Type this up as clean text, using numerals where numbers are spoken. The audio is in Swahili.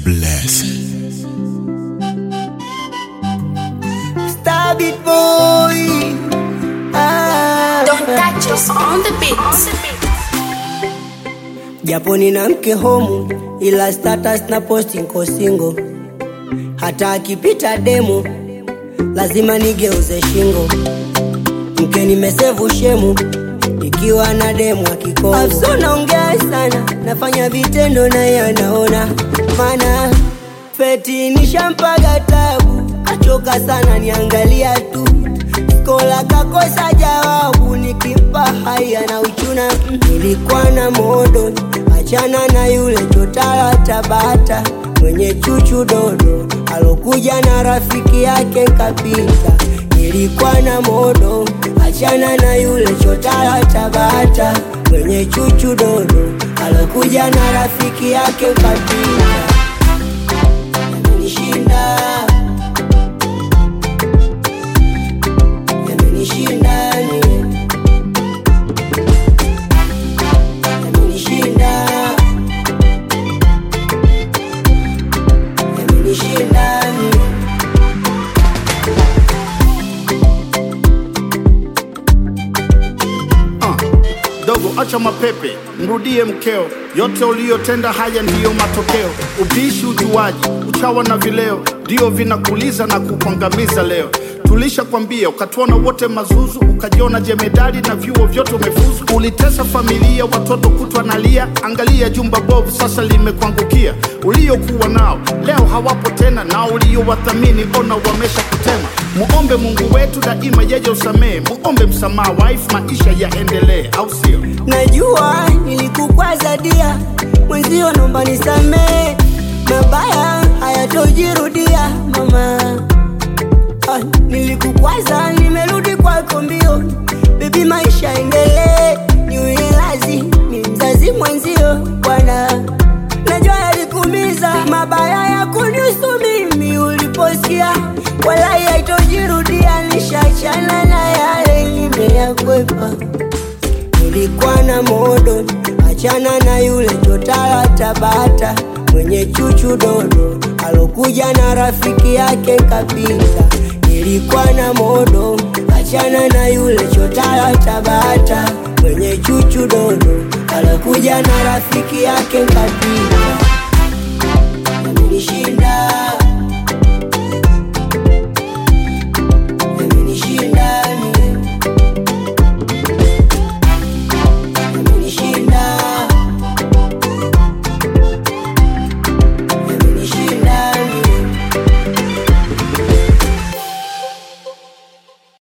blessing. Stab it, boy. Don't touch us on the beat. Japo nina mke homu, ila status na posti nko single. Hata akipita demo, lazima nigeuze shingo. Mke nimesevu shemu, ikiwa na demo akikomo. Afso naongea sana, nafanya vitendo na yanaona. Mana feti nishampaga tabu, achoka sana niangalia tu. Kola kakosa jawabu, nikimpa haya na uchuna. Nilikuwa na modo, achana na yule chotala Tabata, mwenye chuchu dodo, alokuja na rafiki yake kapita. Nilikuwa na modo, achana na yule chotala Tabata, mwenye chuchu dodo, alokuja na rafiki yake kapita. Yamenishinda, Dogo acha mapepe, mrudie mkeo. Yote uliyotenda haya ndiyo matokeo. Ubishi, ujuaji, uchawa na vileo, ndio vinakuliza na kukuangamiza leo. Tulisha kwambia, ukatuona wote mazuzu, ukajiona jemedali na vyuo vyote umefuzu. Ulitesa familia, watoto kutwa nalia. Angalia jumba bovu sasa limekuangukia. Uliokuwa nao leo hawapo tena, na uliowathamini ona wamesha kutema. Muombe Mungu wetu daima yeye usamee. Muombe msamaha wife, maisha yaendelee, au sio? Najua nilikukwaza dia, mwenzio naomba nisamee. Mabaya hayatojirudia mama. Nilikukwaza, nimerudi kwako mbio. Baby maisha endelee, niwe lazi, ni mzazi mwenzio bwana. Najua yalikumiza, mabaya ya kunihusu mimi uliposikia. Wala haitojirudia, nishachana na yale nimeyakwepa. Nilikuwa na modo, achana na yule chotala Tabata, mwenye chuchu dodo, alokuja na rafiki yake kapita. Nilikuwa na modo, achana na yule chotala Tabata, mwenye chuchu dodo, alokuja na rafiki yake kapita.